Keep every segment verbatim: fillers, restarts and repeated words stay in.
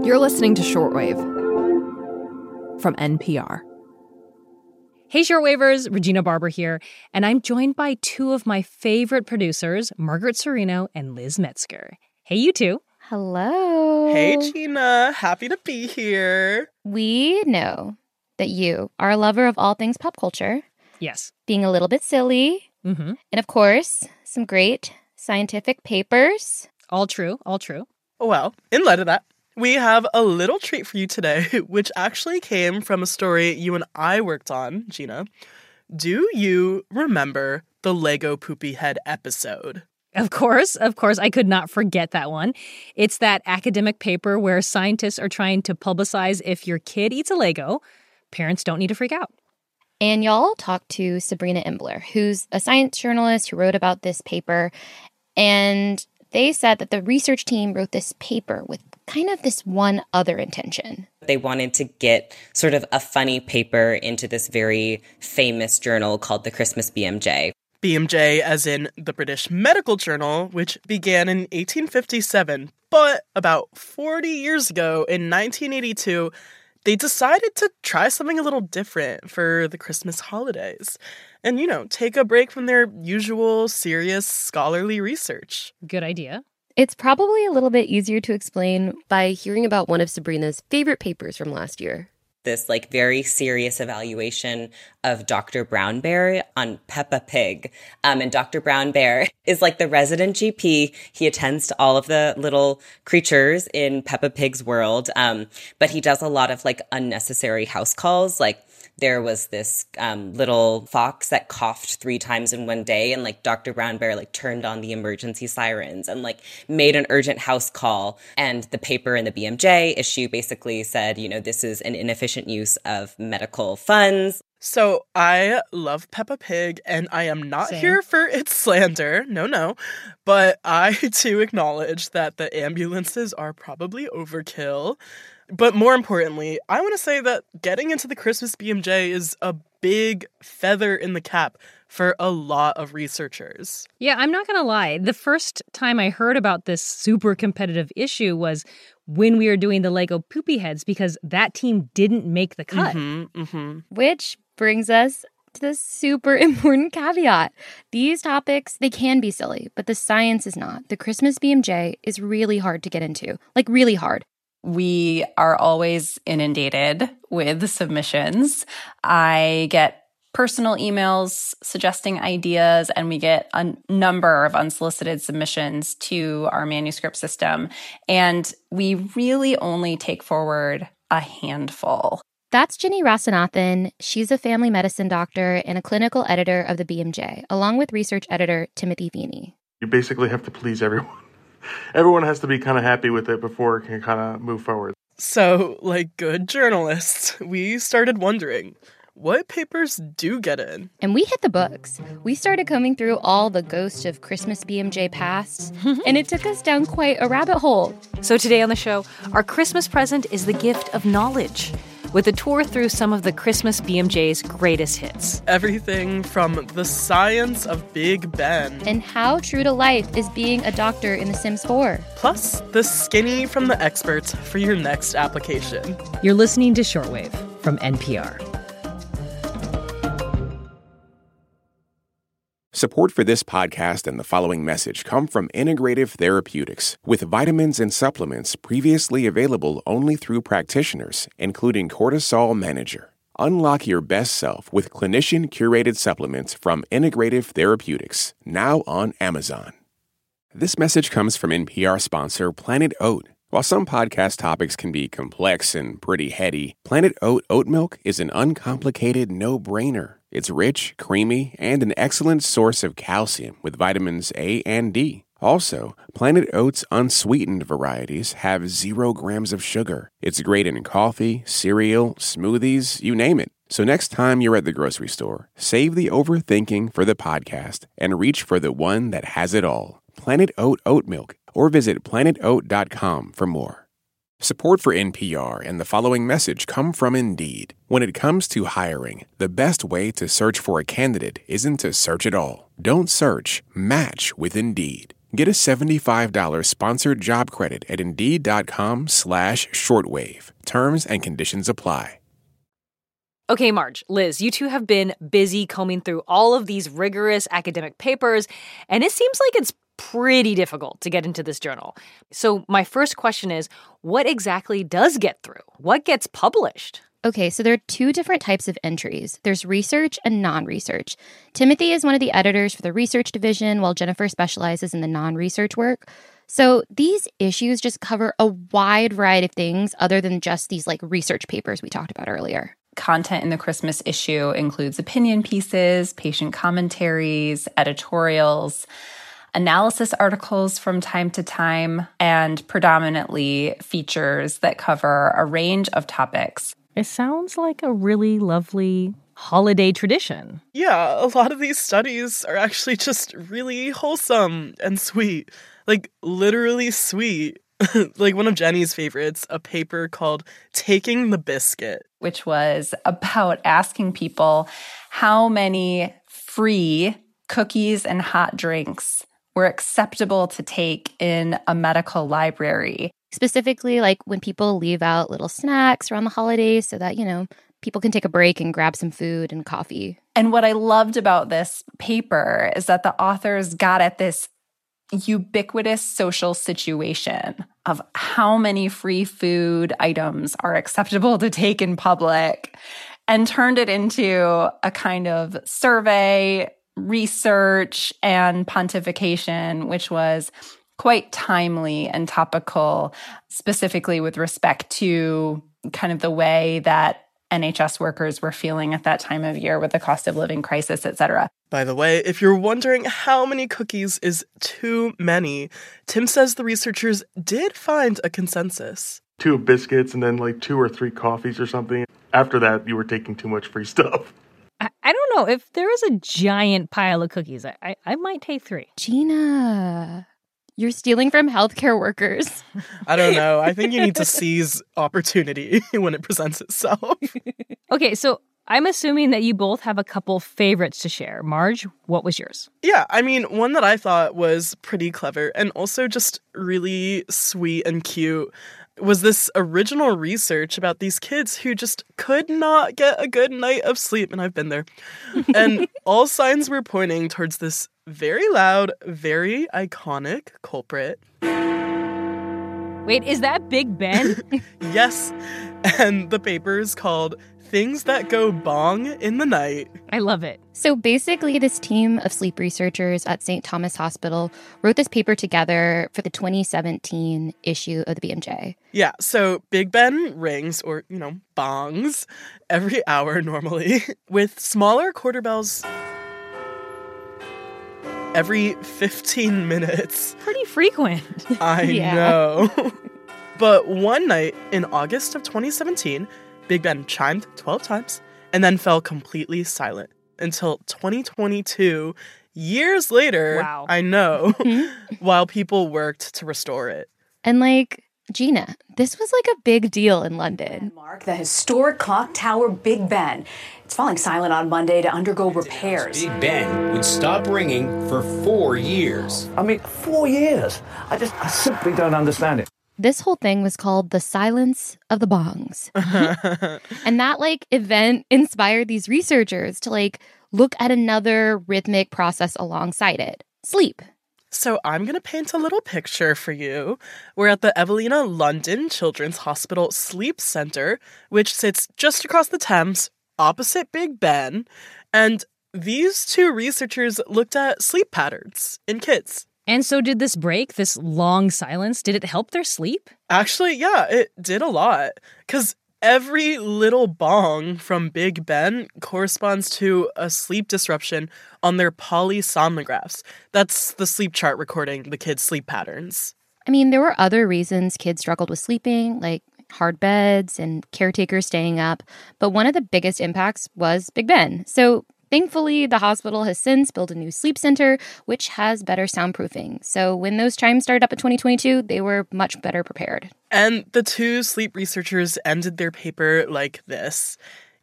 You're listening to Shortwave from N P R. Hey, Shortwavers, Regina Barber here, and I'm joined by two of my favorite producers, Margaret Cirino and Liz Metzger. Hey, you two. Hello. Hey, Gina. Happy to be here. We know that you are a lover of all things pop culture. Yes. Being a little bit silly. Mm-hmm. And of course, some great scientific papers. All true, all true. Well, in light of that, we have a little treat for you today, which actually came from a story you and I worked on, Gina. Do you remember the Lego Poopy Head episode? Of course, of course. I could not forget that one. It's that academic paper where scientists are trying to publicize if your kid eats a Lego, parents don't need to freak out. And y'all talked to Sabrina Imbler, who's a science journalist who wrote about this paper. And they said that the research team wrote this paper with kind of this one other intention. They wanted to get sort of a funny paper into this very famous journal called the Christmas B M J. B M J as in the British Medical Journal, which began in eighteen fifty-seven. But about forty years ago, in nineteen eighty-two, they decided to try something a little different for the Christmas holidays. And, you know, take a break from their usual serious scholarly research. Good idea. It's probably a little bit easier to explain by hearing about one of Sabrina's favorite papers from last year. This like very serious evaluation of Doctor Brown Bear on Peppa Pig. Um, and Doctor Brown Bear is like the resident G P. He attends to all of the little creatures in Peppa Pig's world. Um, but he does a lot of like unnecessary house calls. Like there was this um, little fox that coughed three times in one day, and like Doctor Brown Bear like turned on the emergency sirens and like made an urgent house call. And the paper in the B M J issue basically said, you know, this is an inefficient use of medical funds. So I love Peppa Pig, and I am not Same. here for its slander. No, no. But I too acknowledge that the ambulances are probably overkill. But more importantly, I want to say that getting into the Christmas B M J is a big feather in the cap for a lot of researchers. Yeah, I'm not going to lie. The first time I heard about this super competitive issue was when we were doing the Lego Poopy Heads, because that team didn't make the cut. Mm-hmm, mm-hmm. Which brings us to the super important caveat. These topics, they can be silly, but the science is not. The Christmas B M J is really hard to get into, like really hard. We are always inundated with submissions. I get personal emails suggesting ideas, and we get a number of unsolicited submissions to our manuscript system. And we really only take forward a handful. That's Ginny Rasanathan. She's a family medicine doctor and a clinical editor of the B M J, along with research editor Timothy Feeney. You basically have to please everyone. Everyone has to be kind of happy with it before it can kind of move forward. So, like good journalists, we started wondering, what papers do get in? And we hit the books. We started combing through all the Ghost of Christmas B M J past, and it took us down quite a rabbit hole. So today on the show, our Christmas present is the gift of knowledge, with a tour through some of the Christmas B M J's greatest hits. Everything from the science of Big Ben. And how true to life is being a doctor in The Sims four. Plus, the skinny from the experts for your next application. You're listening to Shortwave from N P R. Support for this podcast and the following message come from Integrative Therapeutics, with vitamins and supplements previously available only through practitioners, including Cortisol Manager. Unlock your best self with clinician-curated supplements from Integrative Therapeutics, now on Amazon. This message comes from N P R sponsor Planet Oat. While some podcast topics can be complex and pretty heady, Planet Oat oat milk is an uncomplicated no-brainer. It's rich, creamy, and an excellent source of calcium with vitamins A and D. Also, Planet Oat's unsweetened varieties have zero grams of sugar. It's great in coffee, cereal, smoothies, you name it. So next time you're at the grocery store, save the overthinking for the podcast and reach for the one that has it all. Planet Oat oat milk, or visit planet oat dot com for more. Support for N P R and the following message come from Indeed. When it comes to hiring, the best way to search for a candidate isn't to search at all. Don't search, match with Indeed. Get a seventy-five dollars sponsored job credit at Indeed.com slash shortwave. Terms and conditions apply. Okay, Marge, Liz, you two have been busy combing through all of these rigorous academic papers, and it seems like it's pretty difficult to get into this journal. So my first question is, what exactly does get through? What gets published? Okay, so there are two different types of entries. There's research and non-research. Timothy is one of the editors for the research division, while Jennifer specializes in the non-research work. So these issues just cover a wide variety of things other than just these like research papers we talked about earlier. Content in the Christmas issue includes opinion pieces, patient commentaries, editorials, analysis articles from time to time, and predominantly features that cover a range of topics. It sounds like a really lovely holiday tradition. Yeah, a lot of these studies are actually just really wholesome and sweet. Like, literally sweet. Like one of Jenny's favorites, a paper called Taking the Biscuit, which was about asking people how many free cookies and hot drinks were acceptable to take in a medical library. Specifically, like when people leave out little snacks around the holidays so that, you know, people can take a break and grab some food and coffee. And what I loved about this paper is that the authors got at this ubiquitous social situation of how many free food items are acceptable to take in public and turned it into a kind of survey, research, and pontification, which was quite timely and topical, specifically with respect to kind of the way that N H S workers were feeling at that time of year with the cost of living crisis, et cetera. By the way, if you're wondering how many cookies is too many, Tim says the researchers did find a consensus. Two biscuits and then like two or three coffees or something. After that, you were taking too much free stuff. I, I don't know. If there is a giant pile of cookies, I, I, I might take three. Gina, you're stealing from healthcare workers. I don't know. I think you need to seize opportunity when it presents itself. Okay, so I'm assuming that you both have a couple favorites to share. Marge, what was yours? Yeah, I mean, one that I thought was pretty clever and also just really sweet and cute was this original research about these kids who just could not get a good night of sleep, and I've been there. And all signs were pointing towards this very loud, very iconic culprit. Wait, is that Big Ben? Yes, and the paper is called Things That Go Bong in the Night. I love it. So basically, this team of sleep researchers at Saint Thomas Hospital wrote this paper together for the twenty seventeen issue of the B M J. Yeah, so Big Ben rings, or, you know, bongs, every hour normally, with smaller quarter bells every fifteen minutes. Pretty frequent. I Yeah. know. But one night in August of twenty seventeen, Big Ben chimed twelve times and then fell completely silent until twenty twenty-two, years later, Wow. I know, while people worked to restore it. And like, Gina, this was like a big deal in London. Mark, the historic clock tower Big Ben. It's falling silent on Monday to undergo repairs. Big Ben would stop ringing for four years. I mean, four years? I just, I simply don't understand it. This whole thing was called the Silence of the Bongs. And that like event inspired these researchers to like look at another rhythmic process alongside it, sleep. So I'm going to paint a little picture for you. We're at the Evelina London Children's Hospital Sleep Center, which sits just across the Thames, opposite Big Ben. And these two researchers looked at sleep patterns in kids. And so did this break, this long silence, did it help their sleep? Actually, yeah, it did a lot. Because every little bong from Big Ben corresponds to a sleep disruption on their polysomnographs. That's the sleep chart recording the kids' sleep patterns. I mean, there were other reasons kids struggled with sleeping, like hard beds and caretakers staying up. But one of the biggest impacts was Big Ben. So thankfully, the hospital has since built a new sleep center, which has better soundproofing. So when those chimes started up in twenty twenty-two, they were much better prepared. And the two sleep researchers ended their paper like this.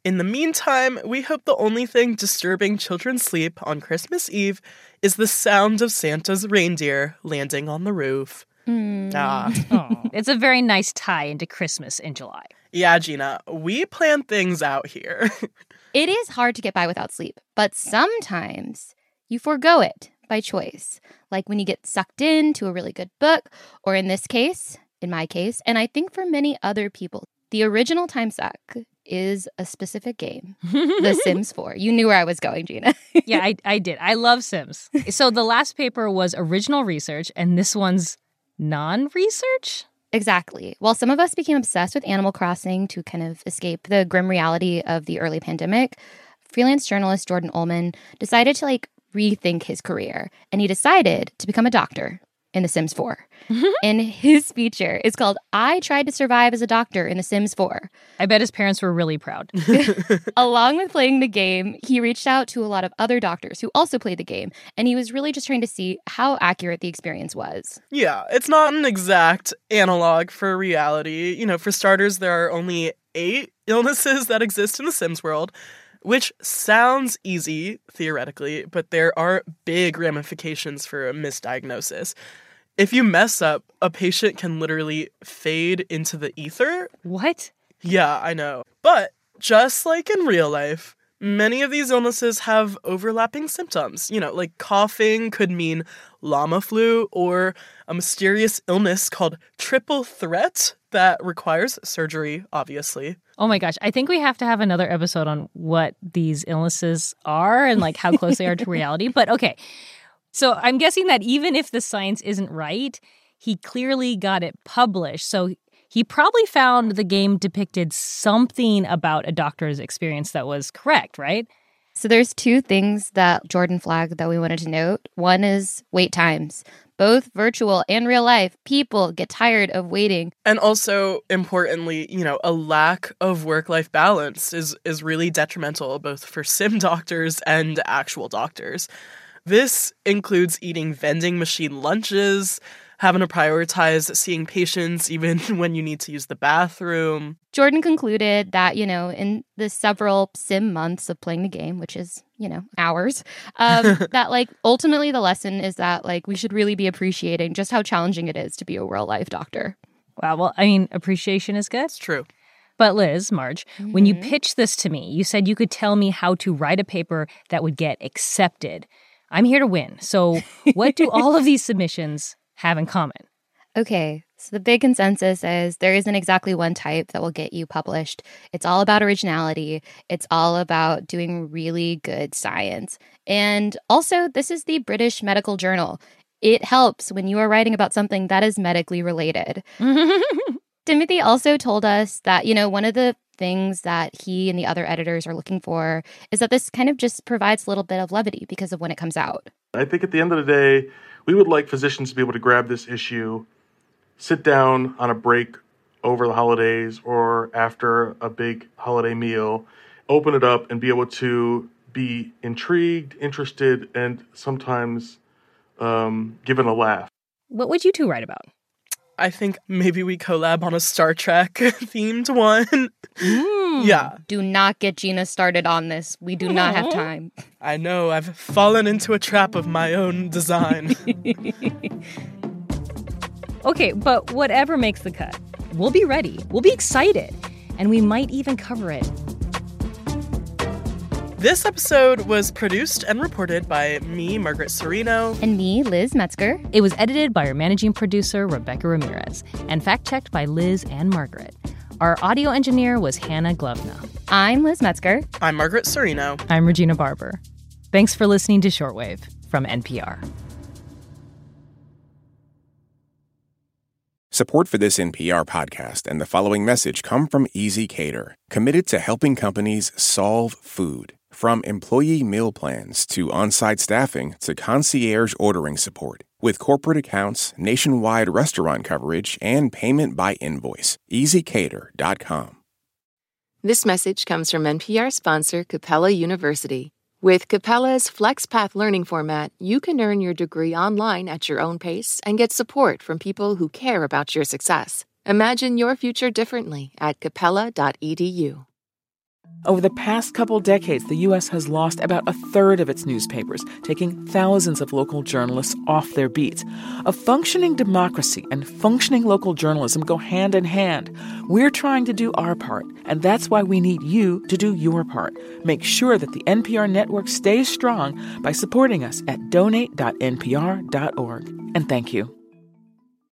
In the meantime, we hope the only thing disturbing children's sleep on Christmas Eve is the sound of Santa's reindeer landing on the roof. Mm. Ah. Oh, it's a very nice tie into Christmas in July. Yeah, Gina, we plan things out here. It is hard to get by without sleep, but sometimes you forego it by choice. Like when you get sucked into a really good book, or in this case, in my case, and I think for many other people, the original time suck is a specific game, The Sims four. You knew where I was going, Gina. Yeah, I, I did. I love Sims. So the last paper was original research, and this one's non-research? Exactly. While some of us became obsessed with Animal Crossing to kind of escape the grim reality of the early pandemic, freelance journalist Jordan Ullman decided to like rethink his career, and he decided to become a doctor in The Sims four. And his feature is called I Tried to Survive as a Doctor in The Sims four. I bet his parents were really proud. Along with playing the game, he reached out to a lot of other doctors who also played the game, and he was really just trying to see how accurate the experience was. Yeah, it's not an exact analog for reality. You know, for starters, there are only eight illnesses that exist in the Sims world, which sounds easy, theoretically, but there are big ramifications for a misdiagnosis. If you mess up, a patient can literally fade into the ether. What? Yeah, I know. But just like in real life, many of these illnesses have overlapping symptoms. You know, like coughing could mean llama flu, or a mysterious illness called triple threat that requires surgery, obviously. Oh my gosh, I think we have to have another episode on what these illnesses are and like how close they are to reality. But okay, so I'm guessing that even if the science isn't right, he clearly got it published. So he probably found the game depicted something about a doctor's experience that was correct, right? So there's two things that Jordan flagged that we wanted to note. One is wait times. Both virtual and real life, people get tired of waiting. And also, importantly, you know, a lack of work-life balance is, is really detrimental both for sim doctors and actual doctors. This includes eating vending machine lunches, having to prioritize seeing patients even when you need to use the bathroom. Jordan concluded that, you know, in the several sim months of playing the game, which is, you know, hours, um, that, like, ultimately the lesson is that, like, we should really be appreciating just how challenging it is to be a real-life doctor. Wow, well, I mean, appreciation is good. It's true. But Liz, Marge, mm-hmm. when you pitched this to me, you said you could tell me how to write a paper that would get accepted. I'm here to win. So what do all of these submissions have in common? Okay, so the big consensus is there isn't exactly one type that will get you published. It's all about originality. It's all about doing really good science. And also, this is the British Medical Journal. It helps when you are writing about something that is medically related. Timothy also told us that, you know, one of the things that he and the other editors are looking for is that this kind of just provides a little bit of levity because of when it comes out. I think at the end of the day, we would like physicians to be able to grab this issue, sit down on a break over the holidays or after a big holiday meal, open it up and be able to be intrigued, interested, and sometimes um, given a laugh. What would you two write about? I think maybe we collab on a Star Trek themed one. Mm, yeah. Do not get Gina started on this. We do not have time. I know. I've fallen into a trap of my own design. Okay, but whatever makes the cut, we'll be ready. We'll be excited. And we might even cover it. This episode was produced and reported by me, Margaret Cirino. And me, Liz Metzger. It was edited by our managing producer, Rebecca Ramirez, and fact-checked by Liz and Margaret. Our audio engineer was Hannah Glovna. I'm Liz Metzger. I'm Margaret Cirino. I'm Regina Barber. Thanks for listening to Shortwave from N P R. Support for this N P R podcast and the following message come from Easy Cater, committed to helping companies solve food. From employee meal plans to on-site staffing to concierge ordering support. With corporate accounts, nationwide restaurant coverage, and payment by invoice. easy cater dot com. This message comes from N P R sponsor Capella University. With Capella's FlexPath learning format, you can earn your degree online at your own pace and get support from people who care about your success. Imagine your future differently at capella dot e d u. Over the past couple decades, the U S has lost about a third of its newspapers, taking thousands of local journalists off their beat. A functioning democracy and functioning local journalism go hand in hand. We're trying to do our part, and that's why we need you to do your part. Make sure that the N P R network stays strong by supporting us at donate dot n p r dot org. And thank you.